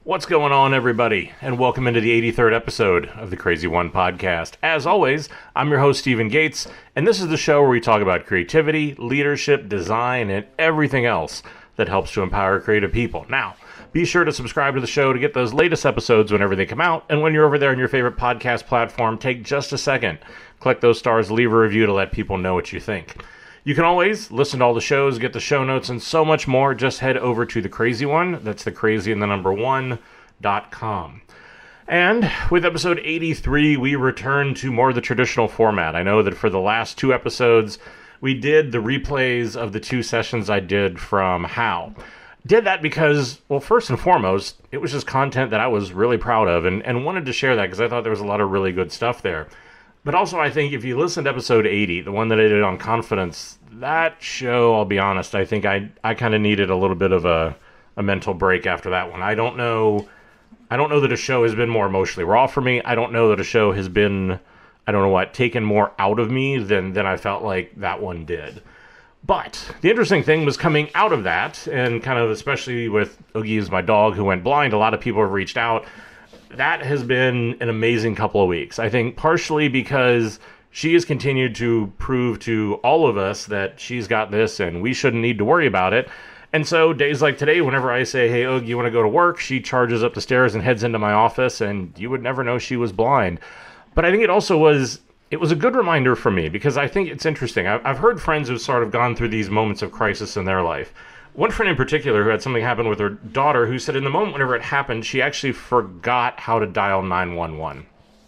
What's going on, everybody? And welcome into the 83rd episode of the Crazy One podcast. As always, I'm your host, Stephen Gates, and this is the show where we talk about creativity, leadership, design, and everything else that helps to empower creative people. Now, be sure to subscribe to the show to get those latest episodes whenever they come out, and when you're over there on your favorite podcast platform, take just a second, click those stars, leave a review to let people know what you think. You can always listen to all the shows, get the show notes, and so much more. Just head over to The Crazy One. That's thecrazyandthenumber1.com. And with episode 83, we return to more of the traditional format. I know that for the last two episodes, we did the replays of the two sessions I did from How. Did that because, well, first and foremost, it was just content that I was really proud of and wanted to share that because I thought there was a lot of really good stuff there. But also, I think if you listen to episode 80, the one that I did on confidence, that show, I'll be honest, I think I kind of needed a little bit of a mental break after that one. I don't know that a show has been more emotionally raw for me. I don't know that a show has been, taken more out of me than I felt like that one did. But the interesting thing was coming out of that, and kind of especially with Oogie is my dog who went blind, a lot of people have reached out. That has been an amazing couple of weeks. I think partially because she has continued to prove to all of us that she's got this and we shouldn't need to worry about it. And so days like today, whenever I say, hey, Oog, you want to go to work? She charges up the stairs and heads into my office, and you would never know she was blind. But I think it was a good reminder for me because I think it's interesting. I've heard friends who've sort of gone through these moments of crisis in their life. One friend in particular who had something happen with her daughter who said in the moment whenever it happened, she actually forgot how to dial 911.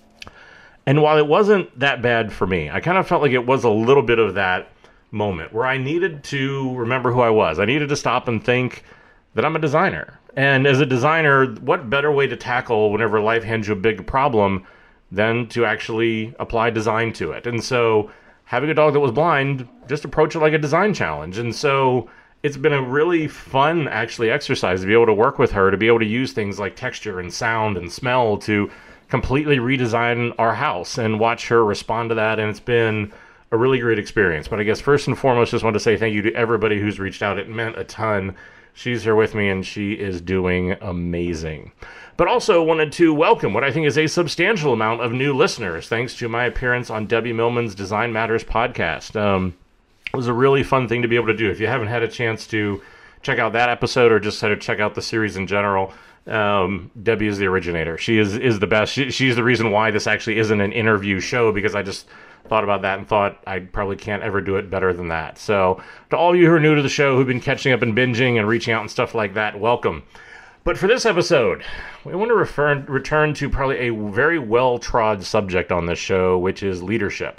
And while it wasn't that bad for me, I kind of felt like it was a little bit of that moment where I needed to remember who I was. I needed to stop and think that I'm a designer. And as a designer, what better way to tackle whenever life hands you a big problem than to actually apply design to it? And so having a dog that was blind, just approach it like a design challenge. And so it's been a really fun, actually, exercise to be able to work with her, to be able to use things like texture and sound and smell to completely redesign our house and watch her respond to that. And it's been a really great experience. But I guess first and foremost, just want to say thank you to everybody who's reached out. It meant a ton. She's here with me, and she is doing amazing. But also wanted to welcome what I think is a substantial amount of new listeners, thanks to my appearance on Debbie Millman's Design Matters podcast. It was a really fun thing to be able to do. If you haven't had a chance to check out that episode or just had to check out the series in general, Debbie is the originator. She is the best. She's the reason why this actually isn't an interview show, because I just thought about that and thought I probably can't ever do it better than that. So to all of you who are new to the show, who've been catching up and binging and reaching out and stuff like that, welcome. But for this episode, we want to return to probably a very well-trod subject on this show, which is leadership.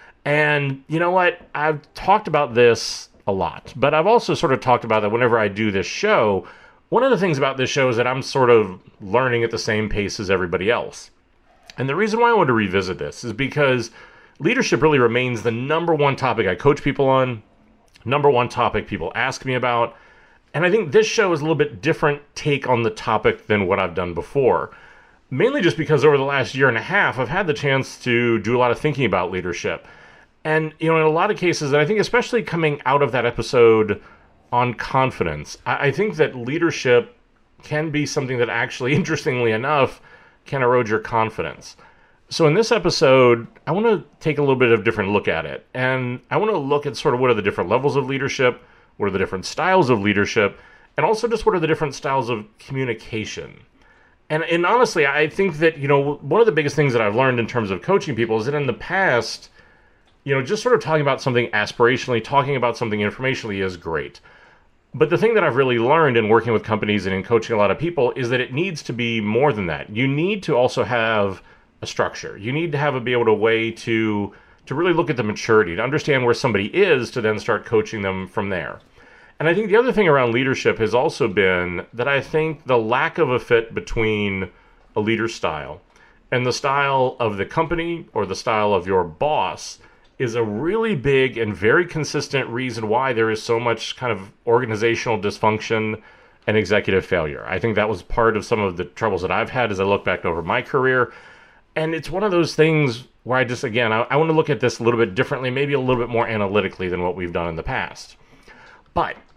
And you know what? I've talked about this a lot, but I've also sort of talked about that whenever I do this show. One of the things about this show is that I'm sort of learning at the same pace as everybody else. And the reason why I want to revisit this is because leadership really remains the number one topic I coach people on, number one topic people ask me about. And I think this show is a little bit different take on the topic than what I've done before. Mainly just because over the last year and a half, I've had the chance to do a lot of thinking about leadership. And, in a lot of cases, and I think especially coming out of that episode on confidence, I think that leadership can be something that actually, interestingly enough, can erode your confidence. So in this episode, I want to take a little bit of a different look at it. And I want to look at sort of what are the different levels of leadership, what are the different styles of leadership, and also just what are the different styles of communication. And honestly, I think that, one of the biggest things that I've learned in terms of coaching people is that in the past, just sort of talking about something aspirationally, talking about something informationally is great. But the thing that I've really learned in working with companies and in coaching a lot of people is that it needs to be more than that. You need to also have a structure. You need to have a way to really look at the maturity, to understand where somebody is, to then start coaching them from there. And I think the other thing around leadership has also been that I think the lack of a fit between a leader's style and the style of the company or the style of your boss is a really big and very consistent reason why there is so much kind of organizational dysfunction and executive failure. I think that was part of some of the troubles that I've had as I look back over my career. And it's one of those things where I want to look at this a little bit differently, maybe a little bit more analytically than what we've done in the past. But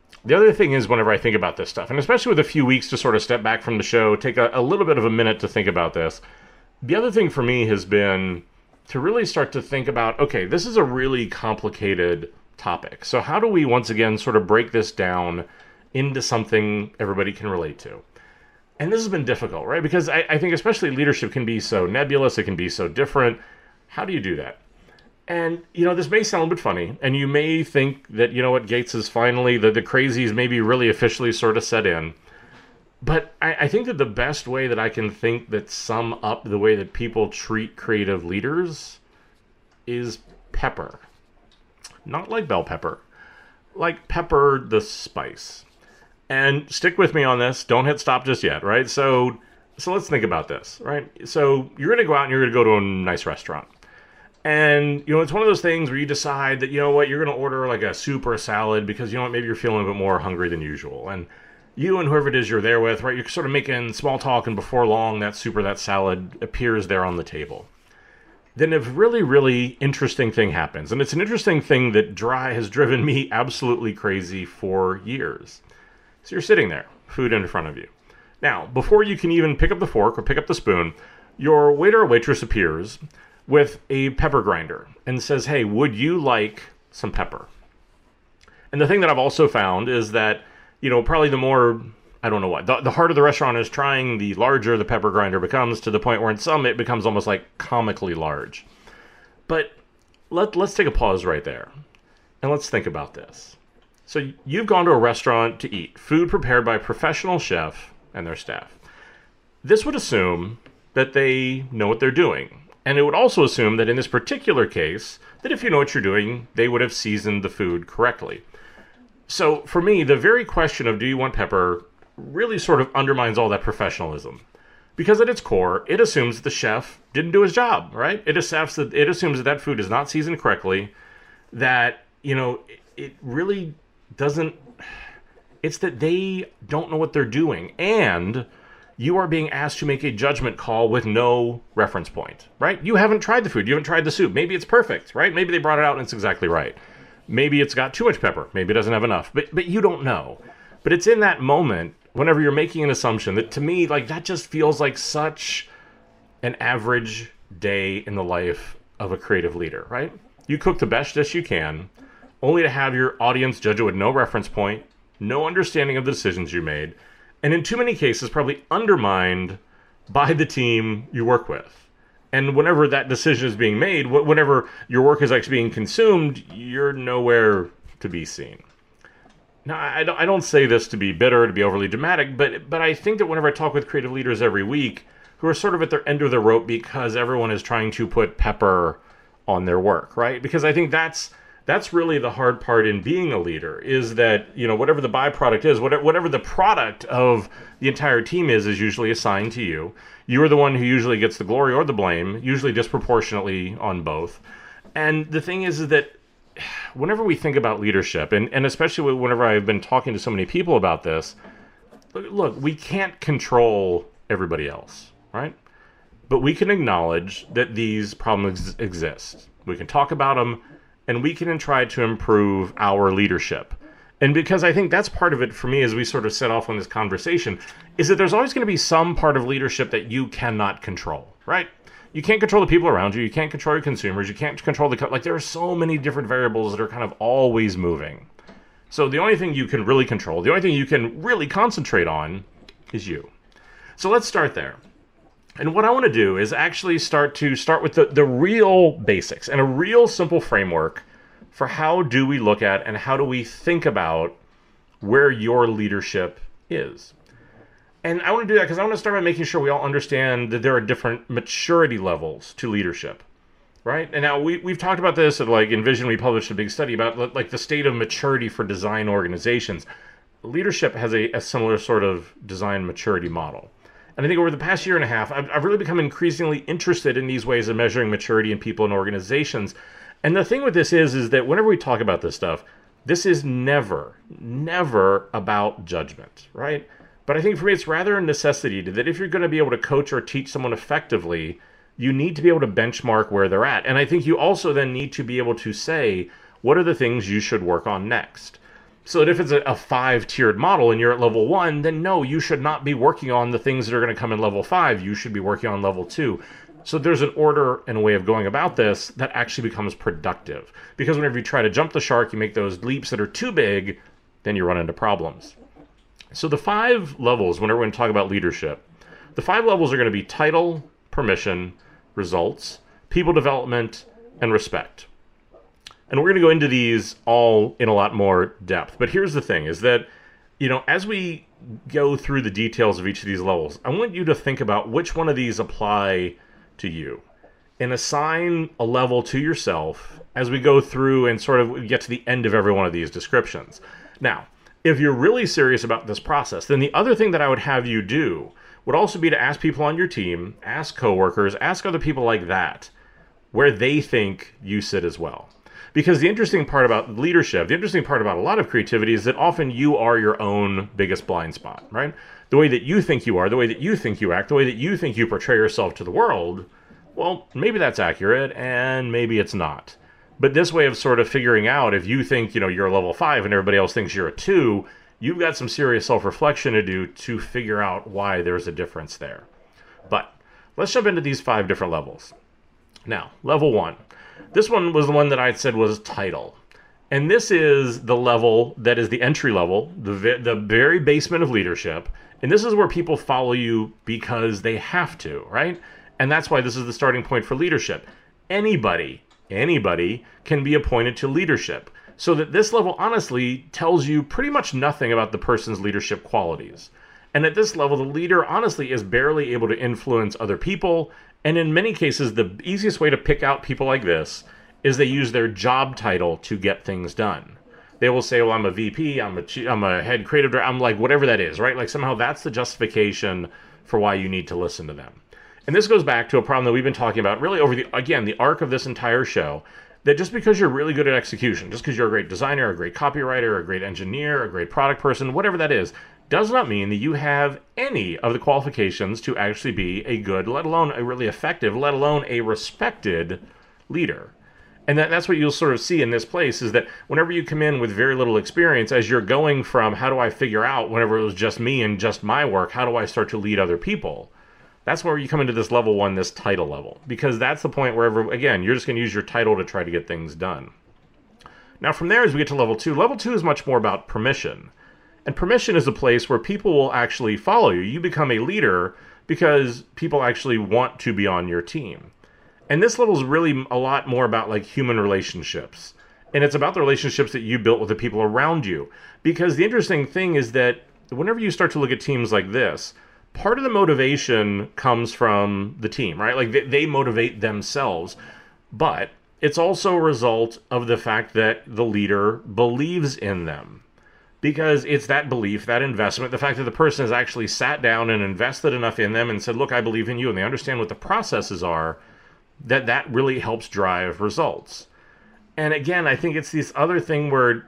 The other thing is, whenever I think about this stuff, and especially with a few weeks to sort of step back from the show, take a little bit of a minute to think about this. The other thing for me has been to really start to think about, okay, this is a really complicated topic. So how do we, once again, sort of break this down into something everybody can relate to? And this has been difficult, right? Because I think especially leadership can be so nebulous, it can be so different. How do you do that? And, this may sound a bit funny, and you may think that, Gates is finally, the crazies maybe really officially sort of set in. But I think that the best way that I can think that sum up the way that people treat creative leaders is pepper. Not like bell pepper. Like pepper the spice. And stick with me on this. Don't hit stop just yet, right? So let's think about this, right? So you're going to go out and you're going to go to a nice restaurant. And, it's one of those things where you decide that, you're going to order like a soup or a salad because, maybe you're feeling a bit more hungry than usual. And you and whoever it is you're there with, right, you're sort of making small talk, and before long, that soup or that salad appears there on the table. Then a really, really interesting thing happens. And it's an interesting thing that has driven me absolutely crazy for years. So you're sitting there, food in front of you. Now, before you can even pick up the fork or pick up the spoon, your waiter or waitress appears with a pepper grinder and says, hey, would you like some pepper? And the thing that I've also found is that, probably the more, I don't know what, the harder the restaurant is trying, the larger the pepper grinder becomes, to the point where in some it becomes almost like comically large. But let's take a pause right there and let's think about this. So you've gone to a restaurant to eat food prepared by a professional chef and their staff. This would assume that they know what they're doing. And it would also assume that in this particular case, that if you know what you're doing, they would have seasoned the food correctly. So for me, the very question of do you want pepper really sort of undermines all that professionalism. Because at its core, it assumes that the chef didn't do his job, right? It assumes that food is not seasoned correctly, that, it really doesn't, it's that they don't know what they're doing. And you are being asked to make a judgment call with no reference point, right? You haven't tried the food. You haven't tried the soup. Maybe it's perfect, right? Maybe they brought it out and it's exactly right. Maybe it's got too much pepper. Maybe it doesn't have enough. But you don't know. But it's in that moment, whenever you're making an assumption, that to me, like, that just feels like such an average day in the life of a creative leader, right? You cook the best dish you can, only to have your audience judge it with no reference point, no understanding of the decisions you made, and in too many cases, probably undermined by the team you work with. And whenever that decision is being made, whenever your work is actually being consumed, you're nowhere to be seen. Now, I don't say this to be bitter, to be overly dramatic, but I think that whenever I talk with creative leaders every week who are sort of at their end of the rope because everyone is trying to put pepper on their work, right? Because I think that's really the hard part in being a leader, is that, whatever the byproduct is, whatever the product of the entire team is usually assigned to you. You are the one who usually gets the glory or the blame, usually disproportionately on both. And the thing is that whenever we think about leadership, and especially whenever I've been talking to so many people about this, look, we can't control everybody else, right? But we can acknowledge that these problems exist. We can talk about them, and we can try to improve our leadership. And because I think that's part of it for me as we sort of set off on this conversation, is that there's always going to be some part of leadership that you cannot control, right? You can't control the people around you. You can't control your consumers. You can't control there are so many different variables that are kind of always moving. So the only thing you can really control, the only thing you can really concentrate on is you. So let's start there. And what I want to do is actually start with the real basics and a real simple framework for how do we look at and how do we think about where your leadership is. And I want to do that because I want to start by making sure we all understand that there are different maturity levels to leadership, right? And now we've talked about this at Envision. We published a big study about the state of maturity for design organizations. Leadership has a similar sort of design maturity model. And I think over the past year and a half, I've really become increasingly interested in these ways of measuring maturity in people and organizations. And the thing with this is that whenever we talk about this stuff, this is never about judgment, right? But I think for me, it's rather a necessity that if you're going to be able to coach or teach someone effectively, you need to be able to benchmark where they're at. And I think you also then need to be able to say, what are the things you should work on next? So that if it's a 5-tiered model and you're at level 1, then no, you should not be working on the things that are going to come in level 5. You should be working on level 2. So there's an order and a way of going about this that actually becomes productive. Because whenever you try to jump the shark, you make those leaps that are too big, then you run into problems. So the 5 levels, whenever we're going to talk about leadership, the 5 levels are going to be title, permission, results, people development, and respect. And we're going to go into these all in a lot more depth. But here's the thing, is that, as we go through the details of each of these levels, I want you to think about which one of these apply to you and assign a level to yourself as we go through and sort of get to the end of every one of these descriptions. Now, if you're really serious about this process, then the other thing that I would have you do would also be to ask people on your team, ask coworkers, ask other people like that, where they think you sit as well. Because the interesting part about leadership, the interesting part about a lot of creativity is that often you are your own biggest blind spot, right? The way that you think you are, the way that you think you act, the way that you think you portray yourself to the world, well, maybe that's accurate and maybe it's not. But this way of sort of figuring out if you think, you're a level 5 and everybody else thinks you're a 2, you've got some serious self-reflection to do to figure out why there's a difference there. But let's jump into these 5 different levels. Now, level 1. This one was the one that I said was title. And this is the level that is the entry level, the very basement of leadership. And this is where people follow you because they have to, right? And that's why this is the starting point for leadership. Anybody can be appointed to leadership. So that this level honestly tells you pretty much nothing about the person's leadership qualities. And at this level, the leader honestly is barely able to influence other people. And in many cases, the easiest way to pick out people like this is they use their job title to get things done. They will say, well, I'm a VP, I'm a head creative director, I'm like whatever that is, right? Like somehow that's the justification for why you need to listen to them. And this goes back to a problem that we've been talking about really over the arc of this entire show, that just because you're really good at execution, just because you're a great designer, a great copywriter, a great engineer, a great product person, whatever that is, does not mean that you have any of the qualifications to actually be a good, let alone a really effective, let alone a respected leader. And that's what you'll sort of see in this place, is that whenever you come in with very little experience, as you're going from how do I figure out whenever it was just me and just my work, how do I start to lead other people? That's where you come into this level 1, this title level, because that's the point where, again, you're just going to use your title to try to get things done. Now from there, as we get to level 2 is much more about permission. And permission is a place where people will actually follow you. You become a leader because people actually want to be on your team. And this level is really a lot more about like human relationships. And it's about the relationships that you built with the people around you. Because the interesting thing is that whenever you start to look at teams like this, part of the motivation comes from the team, right? Like they motivate themselves. But it's also a result of the fact that the leader believes in them. Because it's that belief, that investment, the fact that the person has actually sat down and invested enough in them and said, look, I believe in you, and they understand what the processes are, that really helps drive results. And again, I think it's this other thing where,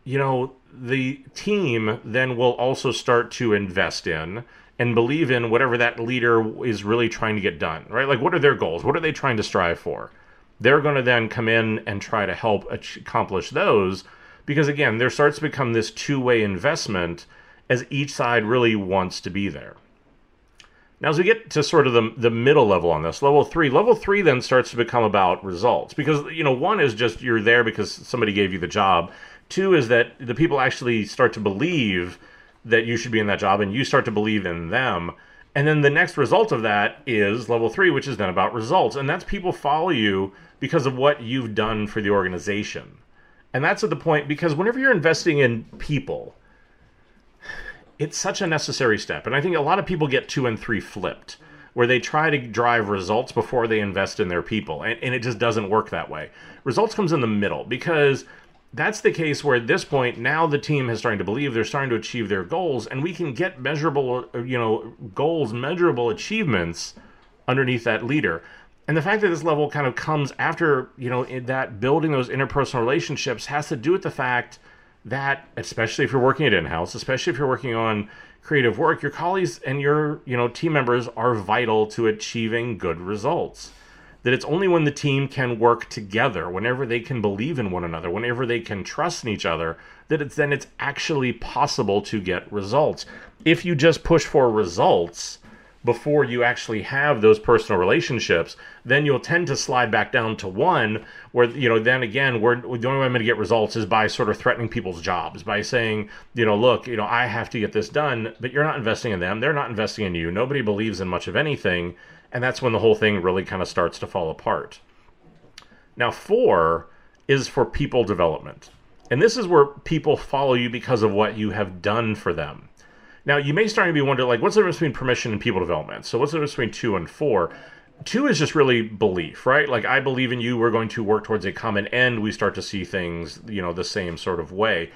the team then will also start to invest in and believe in whatever that leader is really trying to get done, right? Like, what are their goals? What are they trying to strive for? They're going to then come in and try to help accomplish those. Because again, there starts to become this two-way investment as each side really wants to be there. Now, as we get to sort of the middle level on this, level 3 then starts to become about results. Because, 1 is just you're there because somebody gave you the job. 2 is that the people actually start to believe that you should be in that job and you start to believe in them. And then the next result of that is level 3, which is then about results. And that's people follow you because of what you've done for the organization. And that's at the point, because whenever you're investing in people, it's such a necessary step. And I think a lot of people get 2 and 3 flipped, where they try to drive results before they invest in their people. And it just doesn't work that way. Results comes in the middle, because that's the case where at this point, now the team is starting to believe they're starting to achieve their goals, and we can get measurable, goals, measurable achievements underneath that leader. And the fact that this level kind of comes after, that building those interpersonal relationships has to do with the fact that, especially if you're working at in-house, especially if you're working on creative work, your colleagues and your, team members are vital to achieving good results. that it's only when the team can work together, whenever they can believe in one another, whenever they can trust in each other, that it's actually possible to get results. If you just push for results before you actually have those personal relationships, then you'll tend to slide back down to one where, then again, the only way I'm going to get results is by sort of threatening people's jobs, by saying, look, I have to get this done, but you're not investing in them. They're not investing in you. Nobody believes in much of anything. And that's when the whole thing really kind of starts to fall apart. Now, 4 is for people development. And this is where people follow you because of what you have done for them. Now, you may start to be wondering, what's the difference between permission and people development? So what's the difference between 2 and 4? 2 is just really belief, right? I believe in you. We're going to work towards a common end. We start to see things, the same sort of way.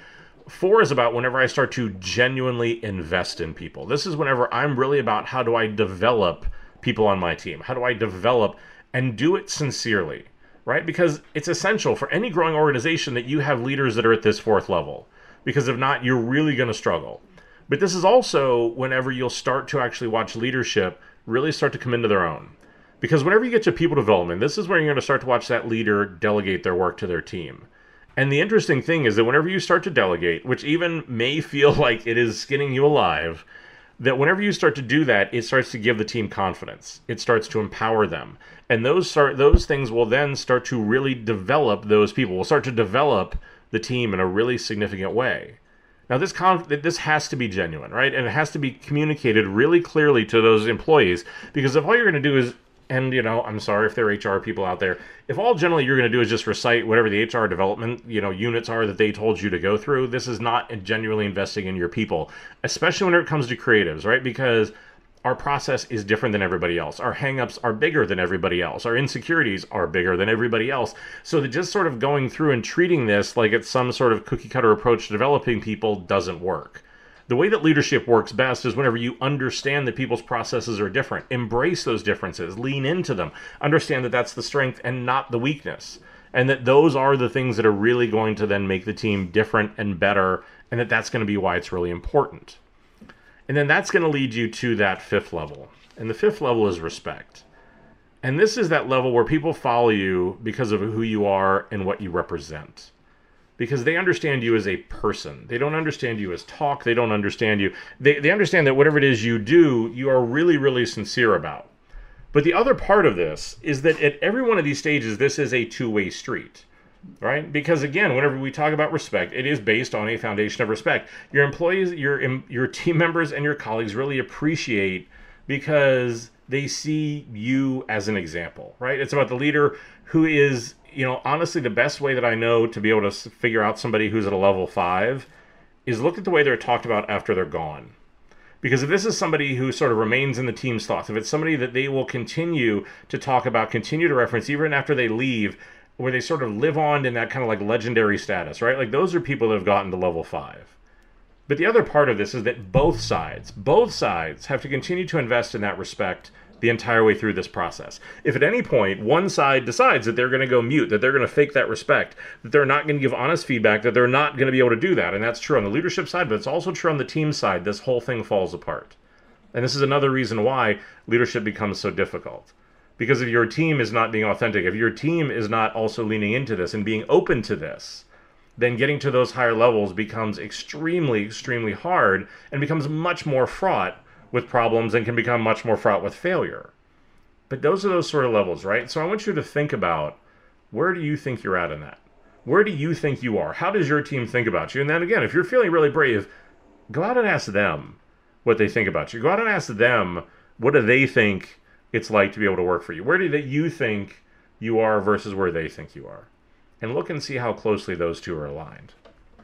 4 is about whenever I start to genuinely invest in people. This is whenever I'm really about how do I develop people on my team? How do I develop and do it sincerely, right? Because it's essential for any growing organization that you have leaders that are at this 4th level. Because if not, you're really going to struggle. But this is also whenever you'll start to actually watch leadership really start to come into their own. Because whenever you get to people development, this is where you're going to start to watch that leader delegate their work to their team. And the interesting thing is that whenever you start to delegate, which even may feel like it is skinning you alive, that whenever you start to do that, it starts to give the team confidence. It starts to empower them. And those things will then start to really develop those people. Will start to develop the team in a really significant way. Now, this has to be genuine, right? And it has to be communicated really clearly to those employees, because if all you're going to do is, and I'm sorry if there are HR people out there, if all generally you're going to do is just recite whatever the HR development, units are that they told you to go through, this is not genuinely investing in your people, especially when it comes to creatives, right? Because our process is different than everybody else. Our hangups are bigger than everybody else. Our insecurities are bigger than everybody else. So that just sort of going through and treating this like it's some sort of cookie cutter approach to developing people doesn't work. The way that leadership works best is whenever you understand that people's processes are different. Embrace those differences. Lean into them. Understand that that's the strength and not the weakness. And that those are the things that are really going to then make the team different and better. And that's going to be why it's really important. And then that's going to lead you to that 5th level. And the 5th level is respect. And this is that level where people follow you because of who you are and what you represent. Because they understand you as a person. They don't understand you as talk. They don't understand you. They understand that whatever it is you do, you are really, really sincere about. But the other part of this is that at every one of these stages, this is a two-way street. Right? Because again, whenever we talk about respect, it is based on a foundation of respect. Your employees, your team members, and your colleagues really appreciate because they see you as an example, right? It's about the leader who is, honestly, the best way that I know to be able to figure out somebody who's at a level 5 is look at the way they're talked about after they're gone. Because if this is somebody who sort of remains in the team's thoughts, if it's somebody that they will continue to talk about, continue to reference, even after they leave, where they sort of live on in that kind of like legendary status, right? Those are people that have gotten to level 5. But the other part of this is that both sides have to continue to invest in that respect the entire way through this process. If at any point one side decides that they're going to go mute, that they're going to fake that respect, that they're not going to give honest feedback, that they're not going to be able to do that, and that's true on the leadership side, but it's also true on the team side, this whole thing falls apart. And this is another reason why leadership becomes so difficult. Because if your team is not being authentic, if your team is not also leaning into this and being open to this, then getting to those higher levels becomes extremely, extremely hard and becomes much more fraught with problems and can become much more fraught with failure. But those are those sort of levels, right? So I want you to think about, where do you think you're at in that? Where do you think you are? How does your team think about you? And then again, if you're feeling really brave, go out and ask them what they think about you. Go out and ask them, what do they think it's like to be able to work for you? Where do you think you are versus where they think you are? And look and see how closely those two are aligned.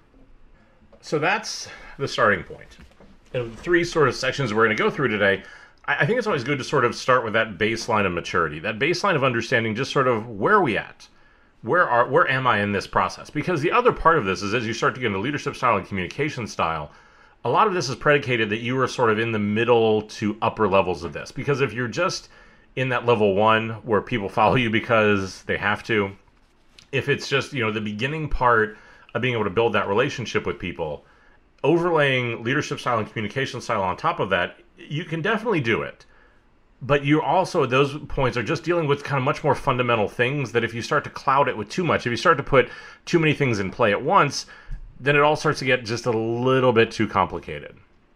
So that's the starting point. In the 3 sort of sections we're going to go through today, I think it's always good to sort of start with that baseline of maturity, that baseline of understanding just sort of where are we at? Where am I in this process? Because the other part of this is as you start to get into leadership style and communication style, a lot of this is predicated that you are sort of in the middle to upper levels of this. Because if you're just in that level 1 where people follow you because they have to, if it's just, the beginning part of being able to build that relationship with people, overlaying leadership style and communication style on top of that, you can definitely do it. But you also, at those points, are just dealing with kind of much more fundamental things that if you start to cloud it with too much, if you start to put too many things in play at once, then it all starts to get just a little bit too complicated.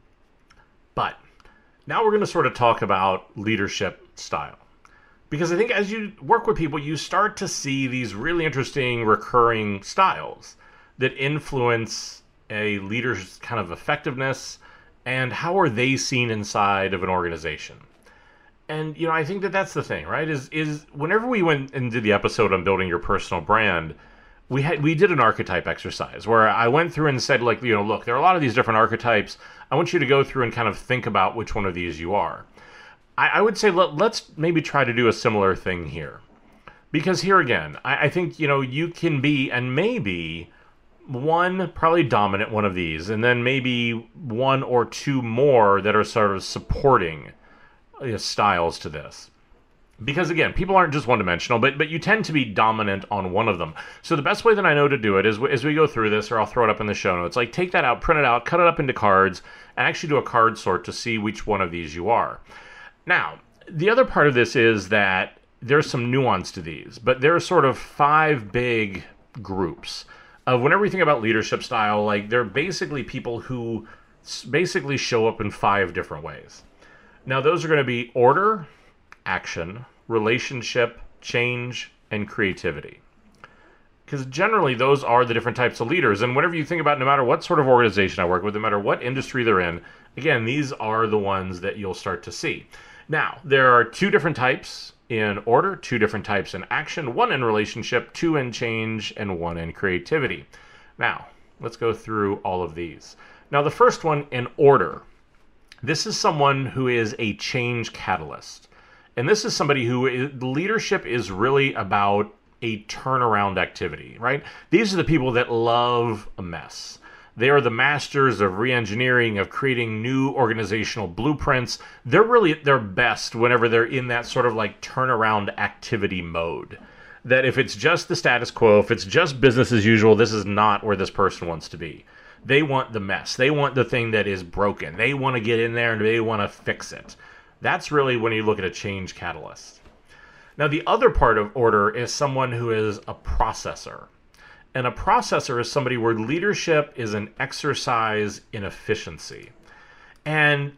But now we're going to sort of talk about leadership style. Because I think as you work with people, you start to see these really interesting recurring styles that influence a leader's kind of effectiveness and how are they seen inside of an organization. And, I think that that's the thing, right? Is whenever we went and did the episode on building your personal brand, we did an archetype exercise where I went through and said, like, look, there are a lot of these different archetypes. I want you to go through and kind of think about which one of these you are. I would say let's maybe try to do a similar thing here. Because here again, I think, you can be and maybe one probably dominant one of these, and then maybe one or two more that are sort of supporting styles to this. Because again, people aren't just one-dimensional, but you tend to be dominant on one of them. So the best way that I know to do it is as we go through this, or I'll throw it up in the show notes, like take that out, print it out, cut it up into cards, and actually do a card sort to see which one of these you are. Now, the other part of this is that there's some nuance to these, but there are sort of 5 big groups of whenever you think about leadership style, like they're basically people who basically show up in 5 different ways. Now, those are going to be order, action, relationship, change, and creativity. Because generally, those are the different types of leaders. And whenever you think about no matter what sort of organization I work with, no matter what industry they're in, again, these are the ones that you'll start to see. Now, there are 2 different types in order, 2 different types in action, 1 in relationship, 2 in change, and 1 in creativity. Now, let's go through all of these. Now, the first one in order. This is someone who is a change catalyst. And this is somebody who leadership is really about a turnaround activity, right? These are the people that love a mess. They are the masters of re-engineering, of creating new organizational blueprints. They're really at their best whenever they're in that sort of like turnaround activity mode. That if it's just the status quo, if it's just business as usual, this is not where this person wants to be. They want the mess. They want the thing that is broken. They want to get in there and they want to fix it. That's really when you look at a change catalyst. Now, the other part of order is someone who is a processor. And a processor is somebody where leadership is an exercise in efficiency. And,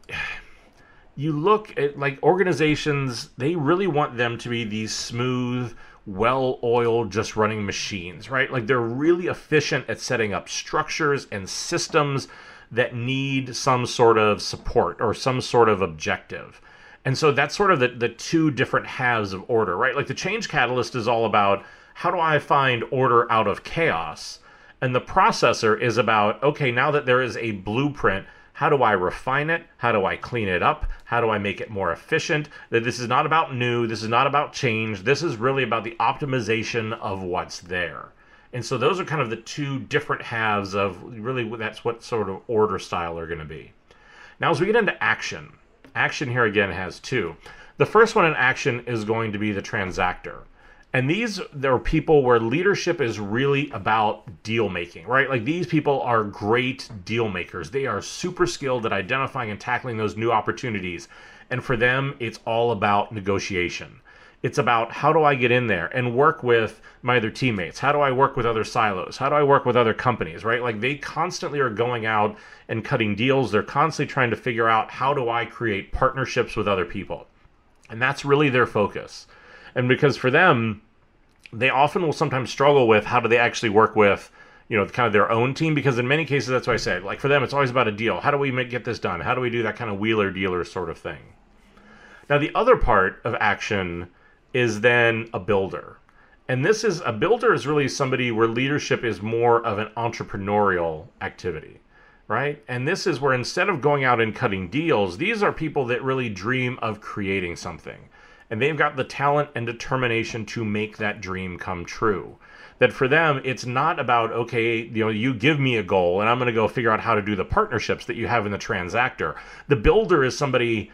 you look at like organizations, they really want them to be these smooth, well-oiled, just running machines, right? Like they're really efficient at setting up structures and systems that need some sort of support or some sort of objective. And so that's sort of the 2 different halves of order, right? Like the change catalyst is all about how do I find order out of chaos? And the processor is about, okay, now that there is a blueprint, how do I refine it? How do I clean it up? How do I make it more efficient? That this is not about new. This is not about change. This is really about the optimization of what's there. And so those are kind of the 2 different halves of really that's what sort of order style are going to be. Now, as we get into action here again has 2. The first one in action is going to be the transactor. And there are people where leadership is really about deal making, right? Like these people are great deal makers. They are super skilled at identifying and tackling those new opportunities. And for them, it's all about negotiation. It's about how do I get in there and work with my other teammates? How do I work with other silos? How do I work with other companies, right? Like they constantly are going out and cutting deals. They're constantly trying to figure out how do I create partnerships with other people? And that's really their focus. And because for them, they often will sometimes struggle with how do they actually work with, kind of their own team, because in many cases, that's what I said, like for them, it's always about a deal. How do we get this done? How do we do that kind of wheeler dealer sort of thing? Now, the other part of action is then a builder. And a builder is really somebody where leadership is more of an entrepreneurial activity, right? And this is where instead of going out and cutting deals, these are people that really dream of creating something. And they've got the talent and determination to make that dream come true. That for them, it's not about, okay, you give me a goal and I'm going to go figure out how to do the partnerships that you have in the transactor. The builder is somebody,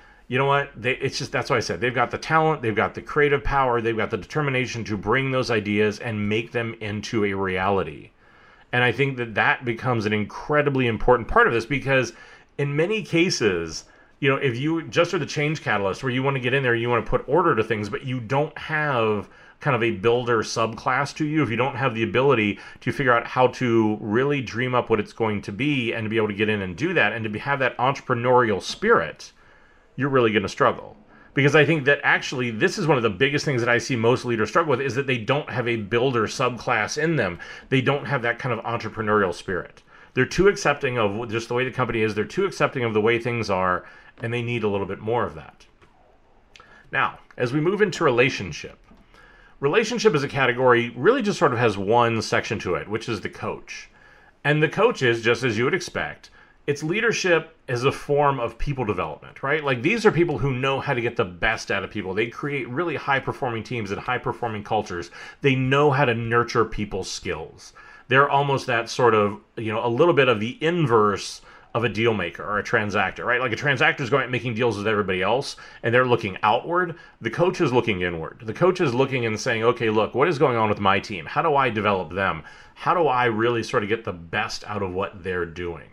that's why I said they've got the talent, they've got the creative power, they've got the determination to bring those ideas and make them into a reality. And I think that becomes an incredibly important part of this because in many cases, if you just are the change catalyst where you want to get in there, you want to put order to things, but you don't have kind of a builder subclass to you, if you don't have the ability to figure out how to really dream up what it's going to be and to be able to get in and do that and to have that entrepreneurial spirit, you're really going to struggle. Because I think that actually this is one of the biggest things that I see most leaders struggle with, is that they don't have a builder subclass in them. They don't have that kind of entrepreneurial spirit. They're too accepting of just the way the company is. They're too accepting of the way things are, and they need a little bit more of that. Now, as we move into relationship as a category really just sort of has one section to it, which is the coach. And the coach is, just as you would expect, it's leadership as a form of people development, right? Like, these are people who know how to get the best out of people. They create really high-performing teams and high-performing cultures. They know how to nurture people's skills. They're almost that sort of, a little bit of the inverse of a deal maker or a transactor, right? Like, a transactor is going out making deals with everybody else, and they're looking outward. The coach is looking inward. The coach is looking and saying, okay, look, what is going on with my team? How do I develop them? How do I really sort of get the best out of what they're doing?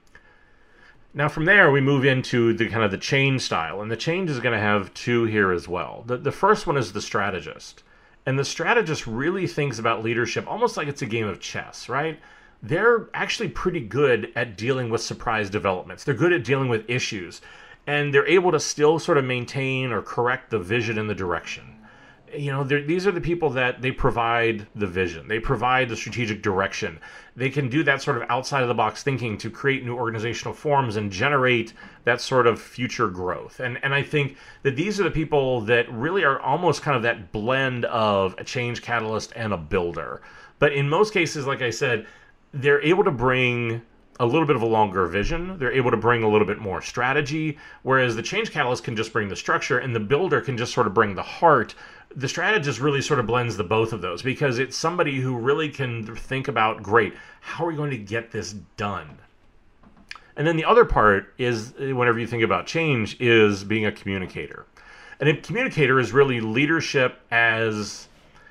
Now, from there, we move into the kind of the change style, and the change is going to have two here as well. The first one is the strategist, and the strategist really thinks about leadership almost like it's a game of chess, right? They're actually pretty good at dealing with surprise developments. They're good at dealing with issues, and they're able to still sort of maintain or correct the vision and the direction. These are the people that they provide the vision. They provide the strategic direction. They can do that sort of outside of the box thinking to create new organizational forms and generate that sort of future growth. And I think that these are the people that really are almost kind of that blend of a change catalyst and a builder. But in most cases, like I said, they're able to bring a little bit of a longer vision. They're able to bring a little bit more strategy, whereas the change catalyst can just bring the structure and the builder can just sort of bring the heart. The strategist really sort of blends the both of those, because it's somebody who really can think about, great, how are we going to get this done? And then the other part is, whenever you think about change, is being a communicator. And a communicator is really leadership as,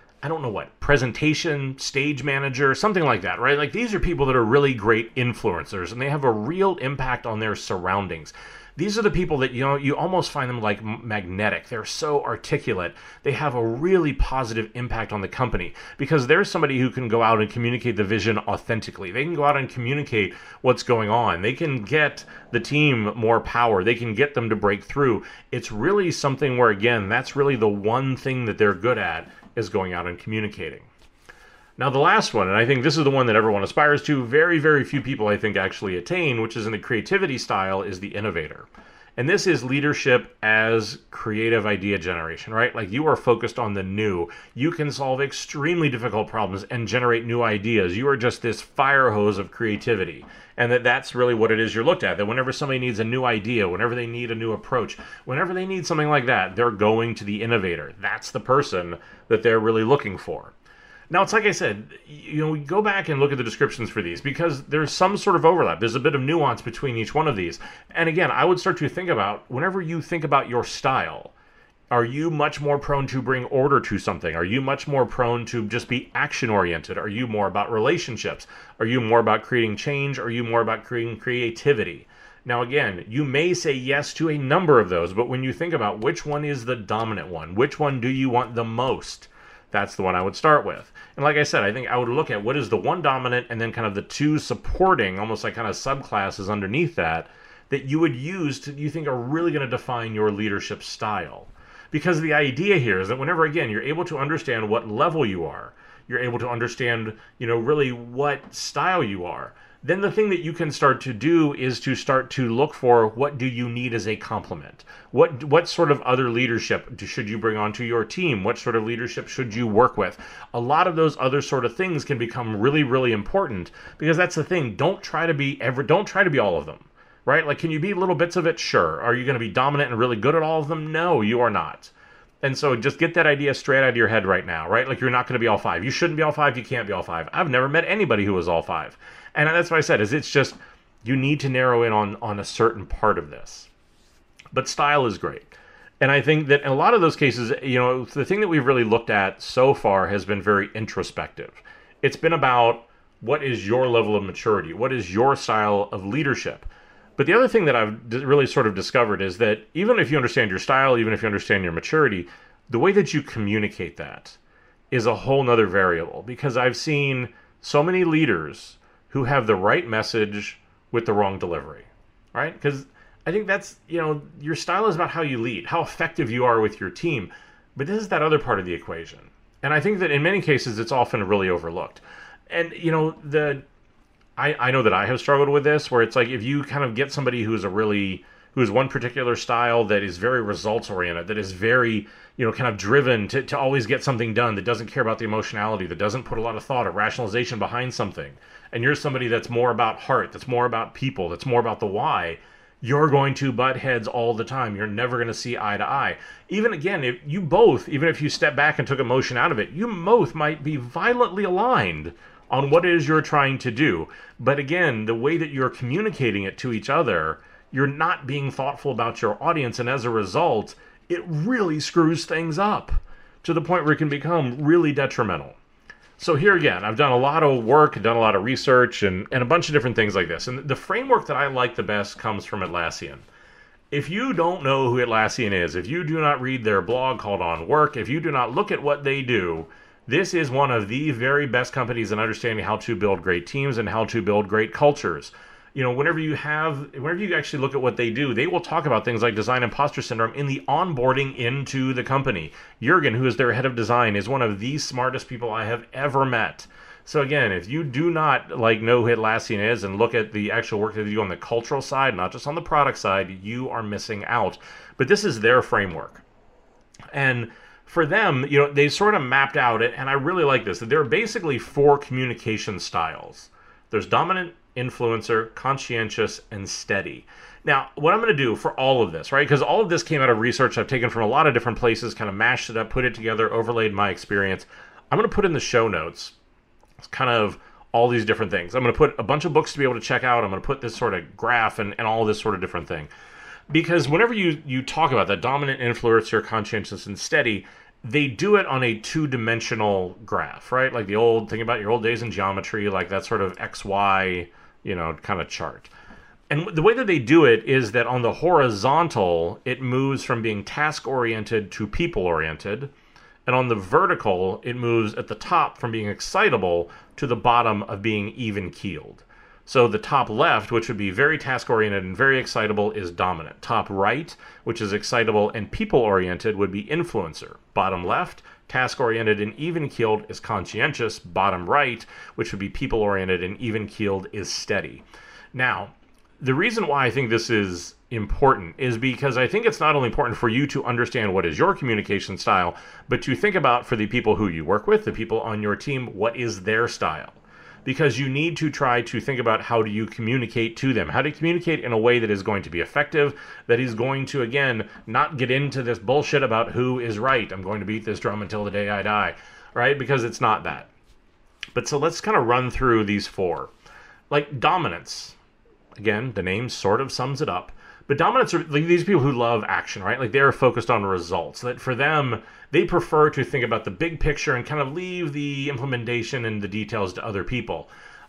presentation, stage manager, something like that, right? Like, these are people that are really great influencers, and they have a real impact on their surroundings. These are the people that, you almost find them like magnetic. They're so articulate. They have a really positive impact on the company, because there's somebody who can go out and communicate the vision authentically. They can go out and communicate what's going on. They can get the team more power. They can get them to break through. It's really something where, again, that's really the one thing that they're good at, is going out and communicating. Now, the last one, and I think this is the one that everyone aspires to, very, very few people, I think, actually attain, which is in the creativity style, is the innovator. And this is leadership as creative idea generation, right? Like, you are focused on the new. You can solve extremely difficult problems and generate new ideas. You are just this fire hose of creativity. And that's really what it is you're looked at. That whenever somebody needs a new idea, whenever they need a new approach, whenever they need something like that, they're going to the innovator. That's the person that they're really looking for. Now, it's like I said, we go back and look at the descriptions for these, because there's some sort of overlap. There's a bit of nuance between each one of these. And again, I would start to think about, whenever you think about your style, are you much more prone to bring order to something? Are you much more prone to just be action-oriented? Are you more about relationships? Are you more about creating change? Are you more about creating creativity? Now, again, you may say yes to a number of those, but when you think about which one is the dominant one, which one do you want the most, that's the one I would start with. And like I said, I think I would look at what is the one dominant and then kind of the two supporting, almost like kind of subclasses underneath that you would use to, you think, are really going to define your leadership style. Because the idea here is that whenever, again, you're able to understand what level you are, you're able to understand, really what style you are, then the thing that you can start to do is to start to look for, what do you need as a complement? What sort of other leadership should you bring onto your team? What sort of leadership should you work with? A lot of those other sort of things can become really, really important, because that's the thing. Don't try to be all of them, right? Like, can you be little bits of it? Sure. Are you going to be dominant and really good at all of them? No, you are not. And so just get that idea straight out of your head right now, right? Like, you're not going to be all five. You shouldn't be all five. You can't be all five. I've never met anybody who was all five. And that's what I said, is it's just, you need to narrow in on a certain part of this. But style is great. And I think that in a lot of those cases, the thing that we've really looked at so far has been very introspective. It's been about, what is your level of maturity? What is your style of leadership? But the other thing that I've really sort of discovered is that even if you understand your style, even if you understand your maturity, the way that you communicate that is a whole nother variable. Because I've seen so many leaders who have the right message with the wrong delivery, right? Because I think that's, your style is about how you lead, how effective you are with your team. But this is that other part of the equation. And I think that in many cases, it's often really overlooked. And, I know that I have struggled with this, where it's like if you kind of get somebody who's one particular style that is very results oriented, that is very, kind of driven to always get something done, that doesn't care about the emotionality, that doesn't put a lot of thought or rationalization behind something. And you're somebody that's more about heart, that's more about people, that's more about the why. You're going to butt heads all the time. You're never going to see eye to eye. Even if you step back and took emotion out of it, you both might be violently aligned on what it is you're trying to do. But again, the way that you're communicating it to each other, you're not being thoughtful about your audience. And as a result, it really screws things up to the point where it can become really detrimental. So here again, I've done a lot of work, done a lot of research, and a bunch of different things like this. And the framework that I like the best comes from Atlassian. If you don't know who Atlassian is, if you do not read their blog called On Work, if you do not look at what they do, this is one of the very best companies in understanding how to build great teams and how to build great cultures. Whenever you actually look at what they do, they will talk about things like design imposter syndrome in the onboarding into the company. Jurgen, who is their head of design, is one of the smartest people I have ever met. So again, if you do not know who Atlassian is and look at the actual work that they do on the cultural side, not just on the product side, you are missing out. But this is their framework. And for them, they sort of mapped out it, and I really like this, that there are basically 4 communication styles. There's dominant, influencer, conscientious, and steady. Now, what I'm going to do for all of this, right, because all of this came out of research I've taken from a lot of different places, kind of mashed it up, put it together, overlaid my experience. I'm going to put in the show notes kind of all these different things. I'm going to put a bunch of books to be able to check out. I'm going to put this sort of graph and all this sort of different thing. Because whenever you talk about that dominant, influencer, conscientious, and steady, they do it on a 2-dimensional graph, right? Like think about your old days in geometry, like that sort of XY, kind of chart. And the way that they do it is that on the horizontal, it moves from being task-oriented to people-oriented. And on the vertical, it moves at the top from being excitable to the bottom of being even-keeled. So the top left, which would be very task-oriented and very excitable, is dominant. Top right, which is excitable and people-oriented, would be influencer. Bottom left, task-oriented and even-keeled, is conscientious. Bottom right, which would be people-oriented and even-keeled, is steady. Now, the reason why I think this is important is because I think it's not only important for you to understand what is your communication style, but to think about, for the people who you work with, the people on your team, what is their style. Because you need to try to think about how do you communicate to them, how to communicate in a way that is going to be effective, that is going to, again, not get into this bullshit about who is right. I'm going to beat this drum until the day I die, right? Because it's not that. But so let's kind of run through these 4. Like dominance. Again, the name sort of sums it up. But dominants are these people who love action, right? Like they're focused on results. That for them, they prefer to think about the big picture and kind of leave the implementation and the details to other people.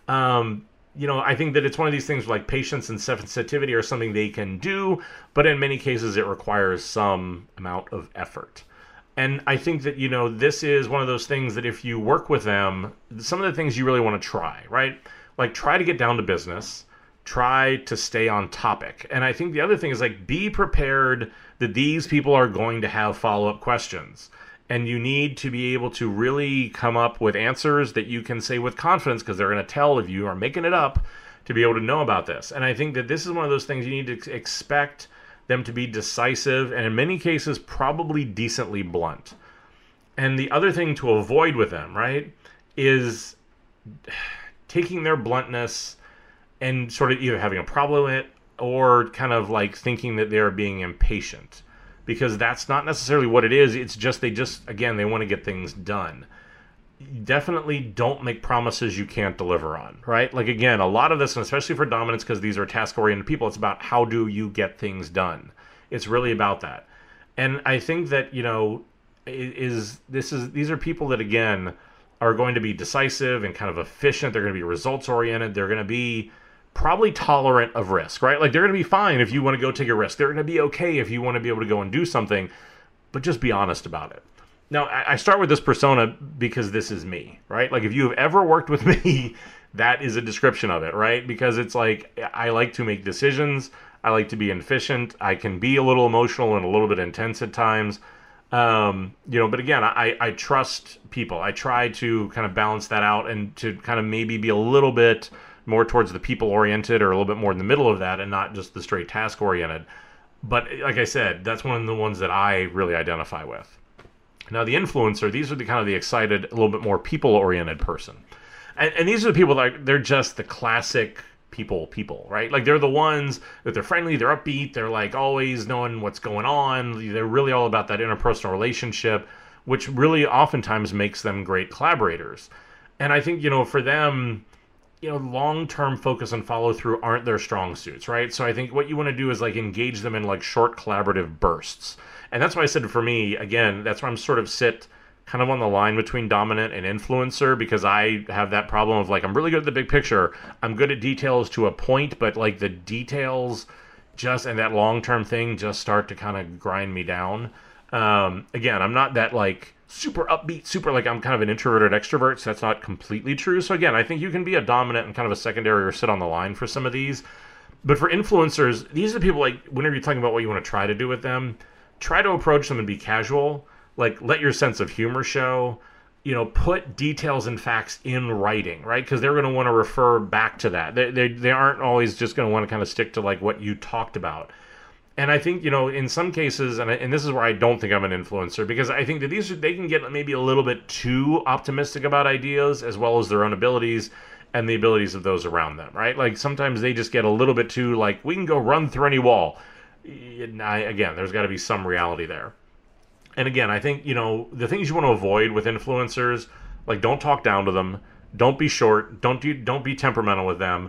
I think that it's one of these things like patience and sensitivity are something they can do, but in many cases it requires some amount of effort. And I think that, this is one of those things that if you work with them, some of the things you really want to try, right? Like try to get down to business. Try to stay on topic. And I think the other thing is be prepared that these people are going to have follow-up questions. And you need to be able to really come up with answers that you can say with confidence, because they're going to tell if you are making it up, to be able to know about this. And I think that this is one of those things you need to expect them to be decisive and in many cases probably decently blunt. And the other thing to avoid with them, right, is taking their bluntness and sort of either having a problem with it or kind of thinking that they're being impatient, because that's not necessarily what it is. It's just they want to get things done. Definitely don't make promises you can't deliver on, right? Again, a lot of this, and especially for dominance, because these are task-oriented people, it's about how do you get things done. It's really about that. And I think that, these are people that, again, are going to be decisive and kind of efficient. They're going to be results-oriented. They're going to be probably tolerant of risk, right? Like they're going to be fine if you want to go take a risk. They're going to be okay if you want to be able to go and do something, but just be honest about it. Now, I start with this persona because this is me, right? Like if you have ever worked with me, that is a description of it, right? Because it's like I like to make decisions. I like to be efficient. I can be a little emotional and a little bit intense at times. But again, I trust people. I try to kind of balance that out and to kind of maybe be a little bit more towards the people oriented or a little bit more in the middle of that and not just the straight task oriented. But like I said, that's one of the ones that I really identify with. Now, the influencer, these are the kind of the excited, a little bit more people-oriented person. And these are the people that they're just the classic people, right? Like they're the ones that they're friendly, they're upbeat, they're like always knowing what's going on. They're really all about that interpersonal relationship, which really oftentimes makes them great collaborators. And I think, for them, long-term focus and follow-through aren't their strong suits, right? So I think what you want to do is like engage them in like short collaborative bursts. And that's why I said for me, again, that's where I'm sort of sit kind of on the line between dominant and influencer, because I have that problem of like, I'm really good at the big picture. I'm good at details to a point, but like the details and that long-term thing just start to kind of grind me down. Again, I'm not that like super upbeat, like I'm kind of an introverted extrovert, so that's not completely true. So again, I think you can be a dominant and kind of a secondary or sit on the line for some of these. But for influencers, these are the people like, whenever you're talking about what you want to try to do with them, try to approach them and be casual. Like, let your sense of humor show. Put details and facts in writing, right? Because they're going to want to refer back to that. They aren't always just going to want to kind of stick to like what you talked about. And I think, in some cases, and this is where I don't think I'm an influencer, because I think that they can get maybe a little bit too optimistic about ideas as well as their own abilities and the abilities of those around them, right? Like sometimes they just get a little bit too like, we can go run through any wall. Again, there's got to be some reality there. And again, I think, the things you want to avoid with influencers, like don't talk down to them, don't be short, don't be temperamental with them.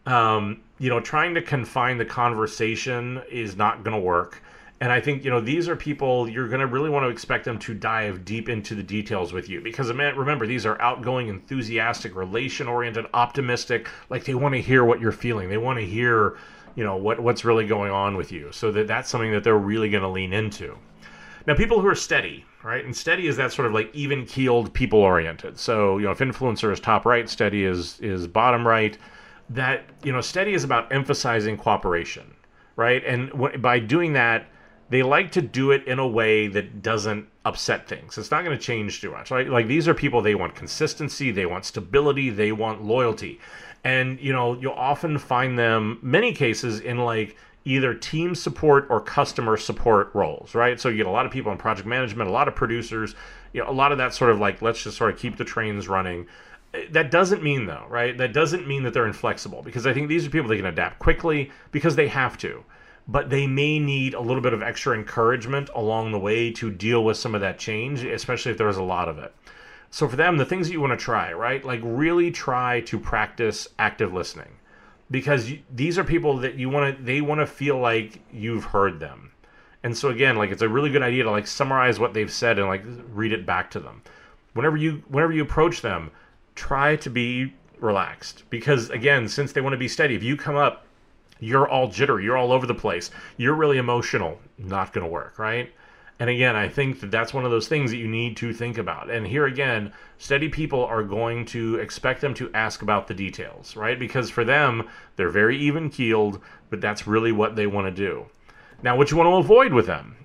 Trying to confine the conversation is not going to work. And I think, these are people you're going to really want to expect them to dive deep into the details with you. Because remember, these are outgoing, enthusiastic, relation-oriented, optimistic. Like they want to hear what you're feeling. They want to hear what's really going on with you. So that's something that they're really going to lean into. Now, people who are steady, right? And steady is that sort of like even-keeled, people-oriented. So, if influencer is top right, steady is bottom right. That, steady is about emphasizing cooperation, right? And by doing that, they like to do it in a way that doesn't upset things. It's not going to change too much, right? Like these are people, they want consistency, they want stability, they want loyalty. And, you'll often find them, many cases, in like either team support or customer support roles, right? So you get a lot of people in project management, a lot of producers, a lot of that sort of like, let's just sort of keep the trains running. That doesn't mean though, right? That doesn't mean that they're inflexible, because I think these are people that can adapt quickly because they have to. But they may need a little bit of extra encouragement along the way to deal with some of that change, especially if there's a lot of it. So for them, the things that you want to try, right? Like really try to practice active listening, because these are people that they want to feel like you've heard them. And so again, like it's a really good idea to like summarize what they've said and like read it back to them. Whenever you approach them, try to be relaxed, because again, since they want to be steady, if you come up, you're all jittery, you're all over the place, you're really emotional, not going to work, right? And again, I think that that's one of those things that you need to think about. And here again, steady people are going to expect them to ask about the details, right? Because for them, they're very even-keeled, but that's really what they want to do. Now, what you want to avoid with them,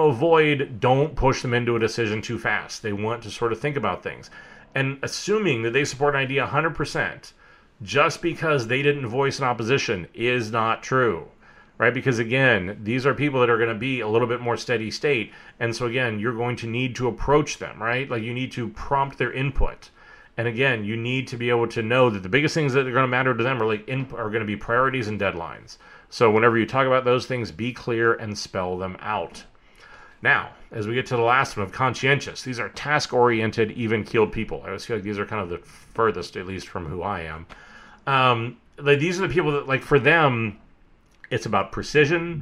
don't push them into a decision too fast. They want to sort of think about things. And assuming that they support an idea 100%, just because they didn't voice an opposition is not true, right? Because again, these are people that are going to be a little bit more steady state. And so again, you're going to need to approach them, right? Like you need to prompt their input. And again, you need to be able to know that the biggest things that are going to matter to them are going to be priorities and deadlines. So whenever you talk about those things, be clear and spell them out. Now, as we get to the last one of conscientious, these are task-oriented, even-keeled people. I always feel like these are kind of the furthest, at least from who I am. These are the people that, like, for them, it's about precision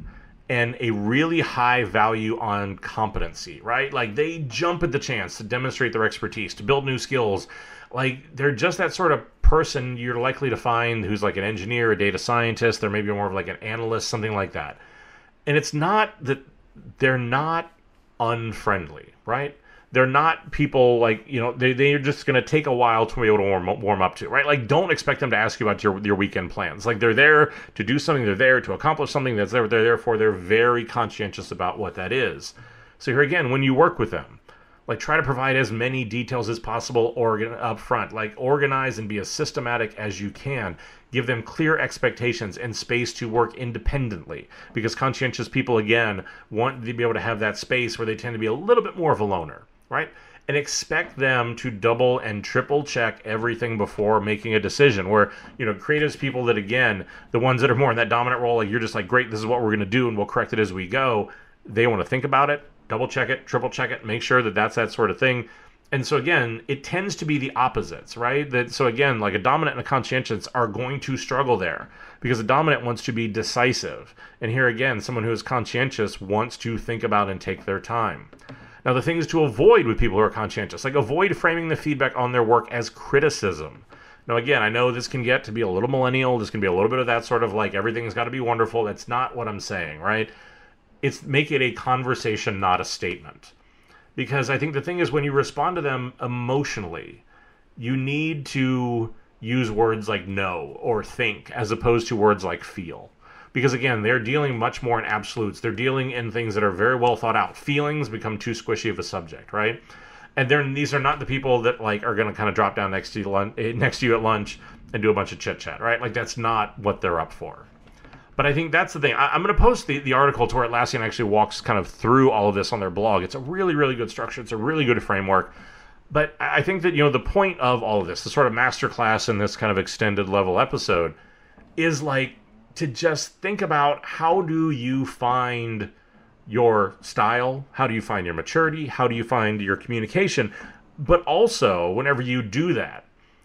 and a really high value on competency, right? Like they jump at the chance to demonstrate their expertise, to build new skills. Like they're just that sort of person you're likely to find who's like an engineer, a data scientist, they're maybe more of like an analyst, something like that. And it's not that they're not unfriendly, right? They're not people like, they're just going to take a while to be able to warm up to, right? Like, don't expect them to ask you about your weekend plans. Like, they're there to do something. They're there to accomplish something. They're there for. They're very conscientious about what that is. So here again, when you work with them, like, try to provide as many details as possible up front. Like, organize and be as systematic as you can. Give them clear expectations and space to work independently. Because conscientious people, again, want to be able to have that space where they tend to be a little bit more of a loner, right? And expect them to double and triple check everything before making a decision. Where, creatives people that, again, the ones that are more in that dominant role, like you're just like, great, this is what we're going to do and we'll correct it as we go. They want to think about it, double check it, triple check it, make sure that that's that sort of thing. And so again, it tends to be the opposites, right? So again, like a dominant and a conscientious are going to struggle there because the dominant wants to be decisive. And here again, someone who is conscientious wants to think about and take their time. Now, the things to avoid with people who are conscientious, like avoid framing the feedback on their work as criticism. Now, again, I know this can get to be a little millennial. This can be a little bit of that sort of like everything's got to be wonderful. That's not what I'm saying, right? It's make it a conversation, not a statement. Because I think the thing is when you respond to them emotionally, you need to use words like know or think as opposed to words like feel. Because again, they're dealing much more in absolutes. They're dealing in things that are very well thought out. Feelings become too squishy of a subject, right? And these are not the people that like are going to kind of drop down next to you at lunch and do a bunch of chit chat, right? Like that's not what they're up for. But I think that's the thing. I'm going to post the article to where Atlassian actually walks kind of through all of this on their blog. It's a really, really good structure. It's a really good framework. But I think that, the point of all of this, the sort of masterclass in this kind of extended level episode, is like to just think about how do you find your style? How do you find your maturity? How do you find your communication? But also, whenever you do that,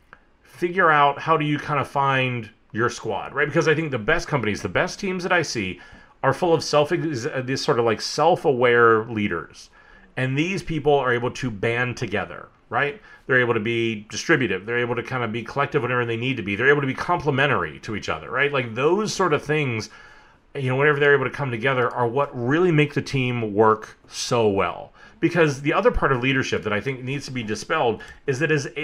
figure out how do you kind of find your squad, right? Because I think the best companies, the best teams that I see are full of this sort of like self-aware leaders. And these people are able to band together, right? They're able to be distributive. They're able to kind of be collective whenever they need to be. They're able to be complementary to each other, right? Like those sort of things, whenever they're able to come together are what really make the team work so well. Because the other part of leadership that I think needs to be dispelled is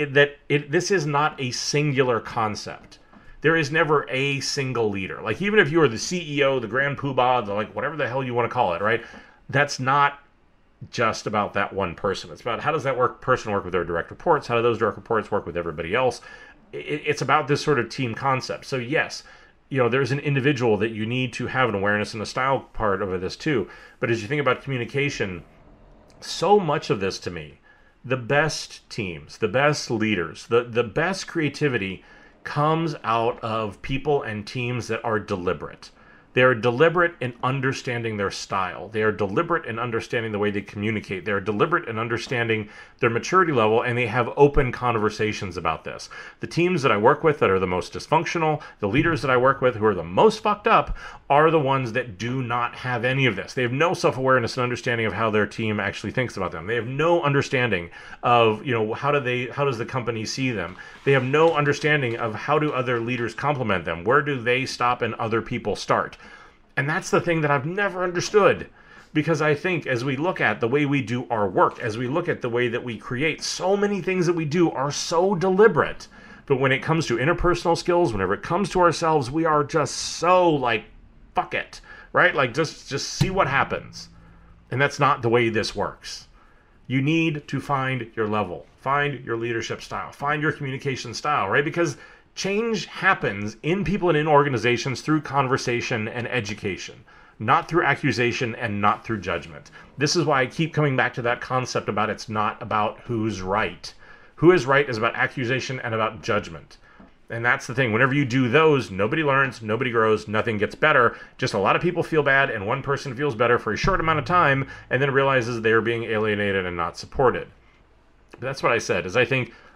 this is not a singular concept. There is never a single leader. Like even if you are the CEO, the grand poobah, the like whatever the hell you want to call it, right? That's not just about that one person. It's about how does that person work with their direct reports? How do those direct reports work with everybody else? It's about this sort of team concept. So yes, there's an individual that you need to have an awareness and a style part of this too. But as you think about communication, so much of this to me, the best teams, the best leaders, the best creativity comes out of people and teams that are deliberate. They are deliberate in understanding their style. They are deliberate in understanding the way they communicate. They are deliberate in understanding their maturity level, and they have open conversations about this. The teams that I work with that are the most dysfunctional, the leaders that I work with who are the most fucked up, are the ones that do not have any of this. They have no self-awareness and understanding of how their team actually thinks about them. They have no understanding of, how does the company see them? They have no understanding of how do other leaders complement them? Where do they stop and other people start? And that's the thing that I've never understood, because I think as we look at the way we do our work, as we look at the way that we create, so many things that we do are so deliberate. But when it comes to interpersonal skills, whenever it comes to ourselves, we are just so like, fuck it, right? Like just see what happens. And that's not the way this works. You need to find your level, find your leadership style, find your communication style, right? Because change happens in people and in organizations through conversation and education, not through accusation and not through judgment. This is why I keep coming back to that concept about it's not about who's right. Who is right is about accusation and about judgment. And that's the thing. Whenever you do those, nobody learns, nobody grows, nothing gets better. Just a lot of people feel bad, and one person feels better for a short amount of time and then realizes they're being alienated and not supported. But that's what I said, is I think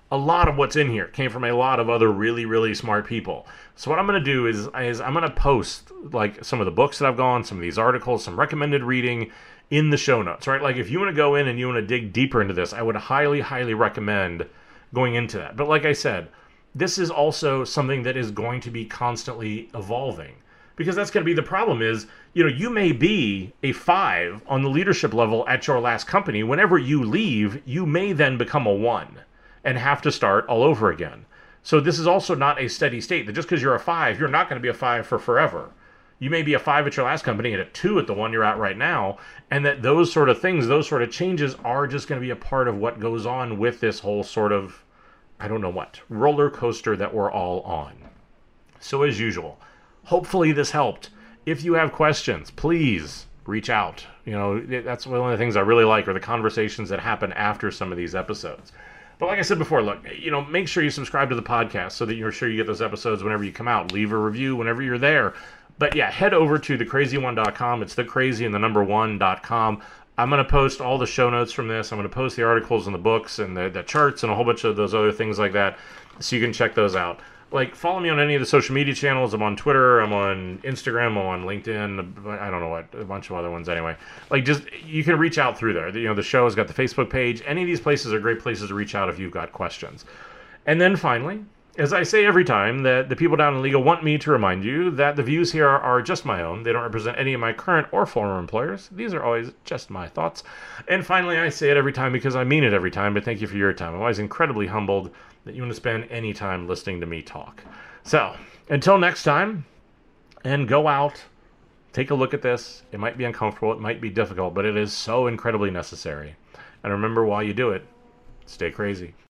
a lot of what's in here came from a lot of other really, really smart people. So what I'm going to do is I'm going to post like some of the books that I've gone, some of these articles, some recommended reading in the show notes, right? Like if you want to go in and you want to dig deeper into this, I would highly, highly recommend going into that. But like I said, this is also something that is going to be constantly evolving, because that's going to be the problem is, you may be a 5 on the leadership level at your last company. Whenever you leave, you may then become a 1 and have to start all over again. So this is also not a steady state, that just because you're a 5, you're not going to be a 5 for forever. You may be a 5 at your last company and a 2 at the one you're at right now, and that those sort of things, those sort of changes are just going to be a part of what goes on with this whole sort of, I don't know what, roller coaster that we're all on. So as usual, hopefully this helped. If you have questions, please reach out. That's one of the things I really like, are the conversations that happen after some of these episodes. But like I said before, look, make sure you subscribe to the podcast so that you're sure you get those episodes whenever you come out. Leave a review whenever you're there. But yeah, head over to thecrazy1.com. It's thecrazyandthenumber1.com. I'm going to post all the show notes from this. I'm going to post the articles and the books and the charts and a whole bunch of those other things like that, so you can check those out. Like, follow me on any of the social media channels. I'm on Twitter, I'm on Instagram, I'm on LinkedIn, I don't know what, a bunch of other ones anyway. Like, just, you can reach out through there. The show has got the Facebook page. Any of these places are great places to reach out if you've got questions. And then finally, as I say every time, that the people down in legal want me to remind you that the views here are just my own. They don't represent any of my current or former employers. These are always just my thoughts. And finally, I say it every time because I mean it every time, but thank you for your time. I'm always incredibly humbled that you want to spend any time listening to me talk. So, until next time, and go out, take a look at this. It might be uncomfortable, it might be difficult, but it is so incredibly necessary. And remember, while you do it, stay crazy.